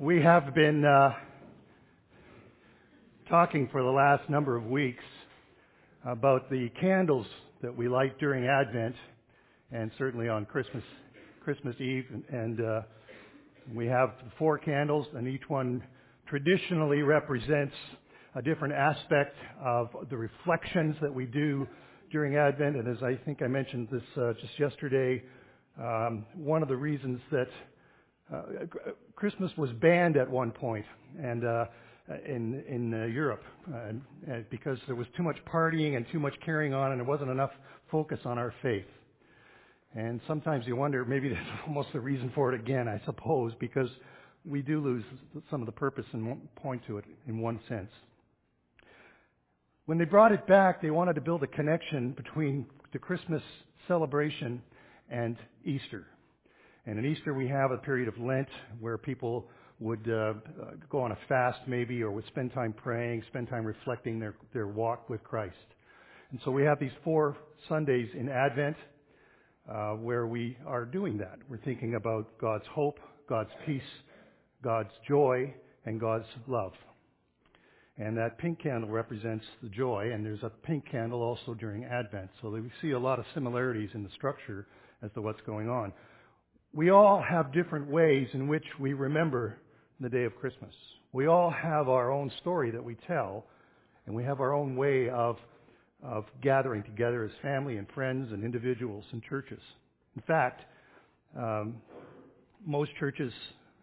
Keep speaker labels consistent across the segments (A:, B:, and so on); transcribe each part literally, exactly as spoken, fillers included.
A: We have been uh, talking for the last number of weeks about the candles that we light during Advent and certainly on Christmas Christmas Eve. And, and uh, we have four candles, and each one traditionally represents a different aspect of the reflections that we do during Advent. And as I think I mentioned this uh, just yesterday, um, one of the reasons that Uh, Christmas was banned at one point, and uh, in in uh, Europe, uh, and because there was too much partying and too much carrying on, and there wasn't enough focus on our faith. And sometimes you wonder, maybe that's almost the reason for it again, I suppose, because we do lose some of the purpose and point to it in one sense. When they brought it back, they wanted to build a connection between the Christmas celebration and Easter. And in Easter, we have a period of Lent where people would uh, go on a fast maybe, or would spend time praying, spend time reflecting their, their walk with Christ. And so we have these four Sundays in Advent uh, where we are doing that. We're thinking about God's hope, God's peace, God's joy, and God's love. And that pink candle represents the joy, and there's a pink candle also during Advent. So we see a lot of similarities in the structure as to what's going on. We all have different ways in which we remember the day of Christmas. We all have our own story that we tell, and we have our own way of, of gathering together as family and friends and individuals and churches. In fact, um, most churches,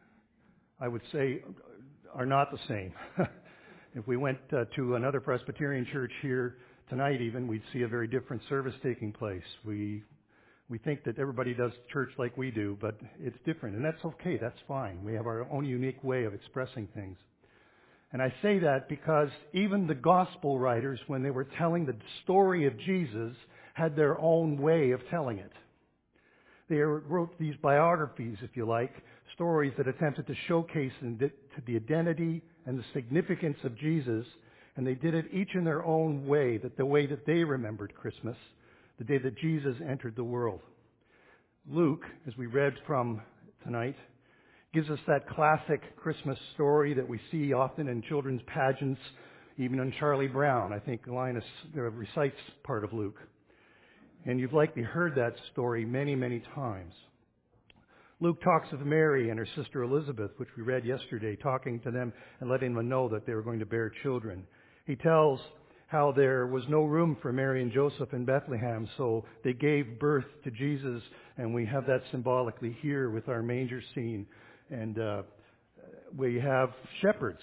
A: I would say, are not the same. If we went uh, to another Presbyterian church here tonight even, we'd see a very different service taking place. We We think that everybody does church like we do, but it's different, and that's okay, that's fine. We have our own unique way of expressing things. And I say that because even the gospel writers, when they were telling the story of Jesus, had their own way of telling it. They wrote these biographies, if you like, stories that attempted to showcase the identity and the significance of Jesus, and they did it each in their own way, that the way that they remembered Christmas, the day that Jesus entered the world. Luke, as we read from tonight, gives us that classic Christmas story that we see often in children's pageants, even in Charlie Brown. I think Linus recites part of Luke. And you've likely heard that story many, many times. Luke talks of Mary and her sister Elizabeth, which we read yesterday, talking to them and letting them know that they were going to bear children. He tells how there was no room for Mary and Joseph in Bethlehem, so they gave birth to Jesus, and we have that symbolically here with our manger scene. And uh, we have shepherds.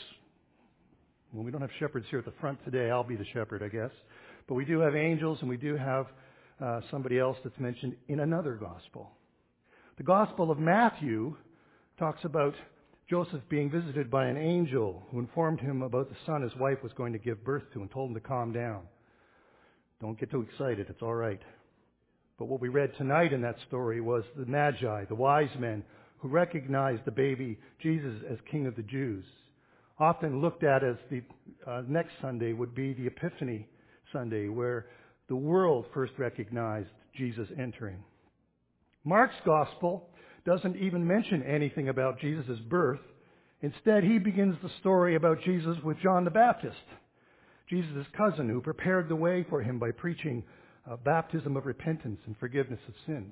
A: Well, we don't have shepherds here at the front today. I'll be the shepherd, I guess. But we do have angels, and we do have uh, somebody else that's mentioned in another gospel. The Gospel of Matthew talks about Joseph being visited by an angel who informed him about the son his wife was going to give birth to and told him to calm down. Don't get too excited, it's all right. But what we read tonight in that story was the Magi, the wise men, who recognized the baby Jesus as King of the Jews. Often looked at as the uh, next Sunday would be the Epiphany Sunday, where the world first recognized Jesus entering. Mark's Gospel doesn't even mention anything about Jesus' birth. Instead, he begins the story about Jesus with John the Baptist, Jesus' cousin, who prepared the way for him by preaching a baptism of repentance and forgiveness of sins.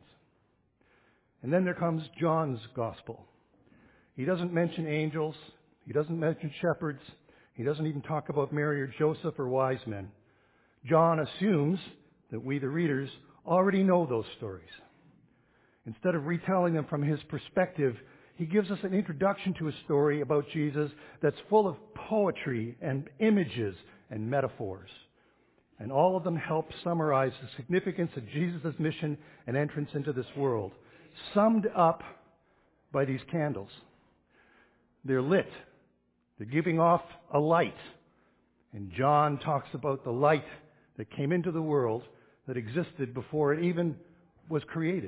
A: And then there comes John's Gospel. He doesn't mention angels. He doesn't mention shepherds. He doesn't even talk about Mary or Joseph or wise men. John assumes that we, the readers, already know those stories. Instead of retelling them from his perspective, he gives us an introduction to a story about Jesus that's full of poetry and images and metaphors. And all of them help summarize the significance of Jesus' mission and entrance into this world, summed up by these candles. They're lit. They're giving off a light. And John talks about the light that came into the world that existed before it even was created.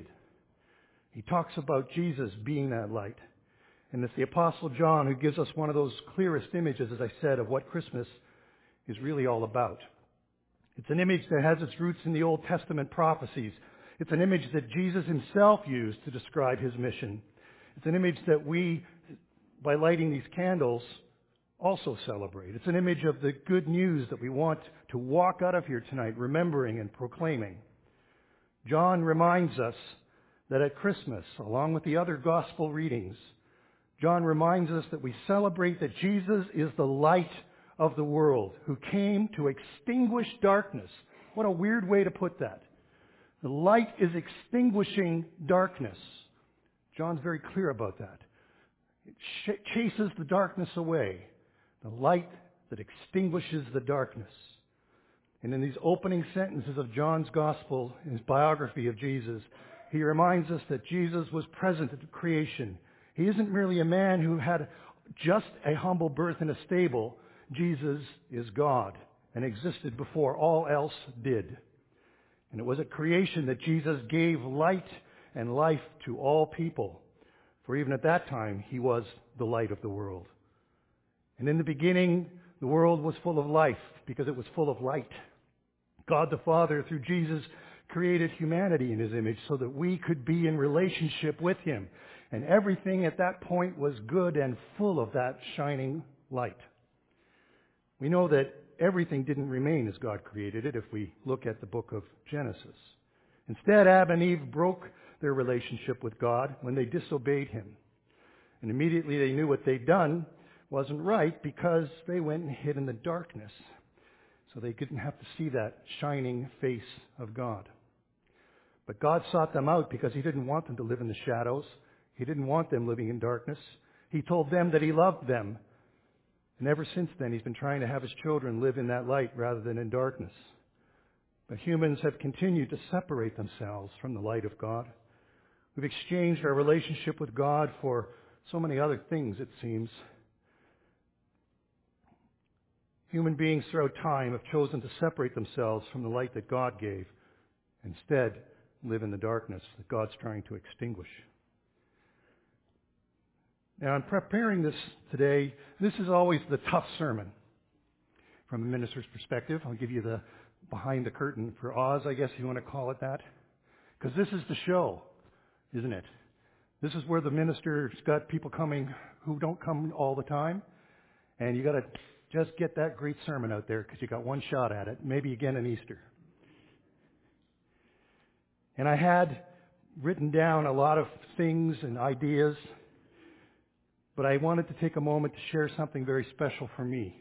A: He talks about Jesus being that light. And it's the Apostle John who gives us one of those clearest images, as I said, of what Christmas is really all about. It's an image that has its roots in the Old Testament prophecies. It's an image that Jesus himself used to describe his mission. It's an image that we by lighting these candles, also celebrate. It's an image of the good news that we want to walk out of here tonight, remembering and proclaiming. John reminds us that at Christmas, along with the other gospel readings, John reminds us that we celebrate that Jesus is the light of the world, who came to extinguish darkness. What a weird way to put that. The light is extinguishing darkness. John's very clear about that. It ch- chases the darkness away. The light that extinguishes the darkness. And in these opening sentences of John's gospel, in his biography of Jesus, he reminds us that Jesus was present at creation. He isn't merely a man who had just a humble birth in a stable. Jesus is God and existed before all else did. And it was at creation that Jesus gave light and life to all people. For even at that time, he was the light of the world. And in the beginning, the world was full of life because it was full of light. God the Father, through Jesus, created humanity in his image so that we could be in relationship with him. And everything at that point was good and full of that shining light. We know that everything didn't remain as God created it if we look at the book of Genesis. Instead, Adam and Eve broke their relationship with God when they disobeyed him. And immediately they knew what they'd done wasn't right because they went and hid in the darkness. So they didn't have to see that shining face of God. But God sought them out because he didn't want them to live in the shadows. He didn't want them living in darkness. He told them that he loved them. And ever since then, he's been trying to have his children live in that light rather than in darkness. But humans have continued to separate themselves from the light of God. We've exchanged our relationship with God for so many other things, it seems. Human beings throughout time have chosen to separate themselves from the light that God gave. Instead, live in the darkness that God's trying to extinguish. Now, in preparing this today, this is always the tough sermon from a minister's perspective. I'll give you the behind the curtain for Oz, I guess you want to call it that. Because this is the show, isn't it? This is where the minister's got people coming who don't come all the time. And you got to just get that great sermon out there because you got one shot at it, maybe again in Easter. And I had written down a lot of things and ideas, but I wanted to take a moment to share something very special for me.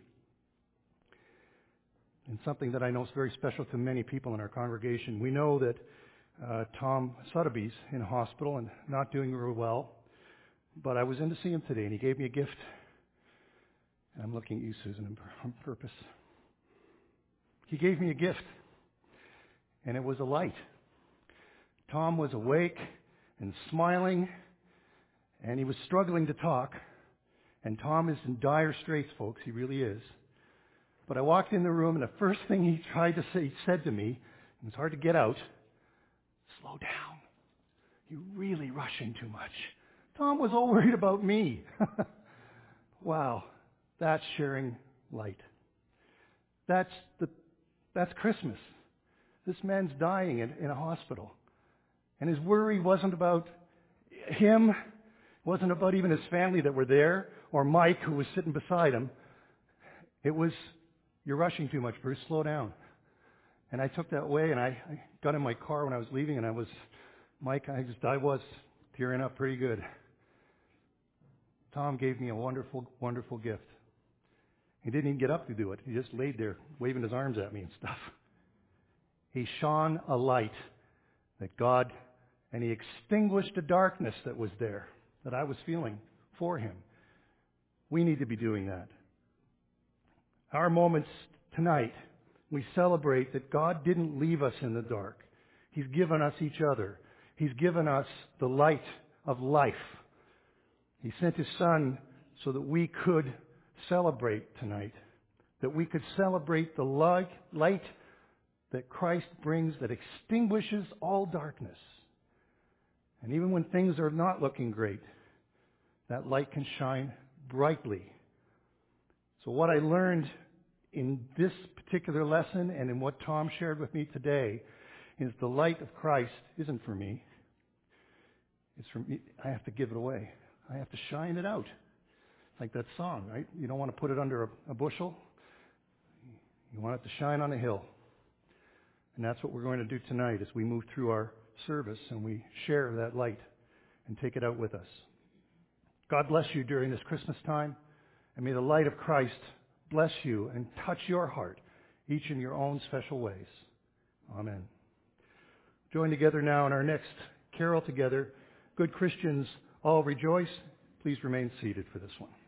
A: And something that I know is very special to many people in our congregation. We know that uh, Tom Sotheby's in a hospital and not doing very well. But I was in to see him today, and he gave me a gift. And I'm looking at you, Susan, on purpose. He gave me a gift, and it was a light. Tom was awake and smiling, and he was struggling to talk. And Tom is in dire straits, folks. He really is. But I walked in the room, and the first thing he tried to say, he said to me, and it's hard to get out, slow down. You're really rushing too much. Tom was all worried about me. Wow, that's sharing light. That's the that's Christmas. This man's dying in, in a hospital. And his worry wasn't about him, wasn't about even his family that were there, or Mike, who was sitting beside him. It was, you're rushing too much, Bruce, slow down. And I took that way, and I, I got in my car when I was leaving, and I was, Mike, I just, I was tearing up pretty good. Tom gave me a wonderful, wonderful gift. He didn't even get up to do it. He just laid there, waving his arms at me and stuff. He shone a light that God, and he extinguished the darkness that was there, that I was feeling for him. We need to be doing that. Our moments tonight, we celebrate that God didn't leave us in the dark. He's given us each other. He's given us the light of life. He sent his Son so that we could celebrate tonight, that we could celebrate the light, light that Christ brings that extinguishes all darkness. And even when things are not looking great, that light can shine brightly. So what I learned in this particular lesson and in what Tom shared with me today is the light of Christ isn't for me. It's for me. I have to give it away. I have to shine it out. Like that song, right? You don't want to put it under a, a bushel. You want it to shine on a hill. And that's what we're going to do tonight as we move through our service and we share that light and take it out with us. God bless you during this Christmas time, and may the light of Christ bless you and touch your heart, each in your own special ways. Amen. Join together now in our next carol together. Good Christians, all rejoice. Please remain seated for this one.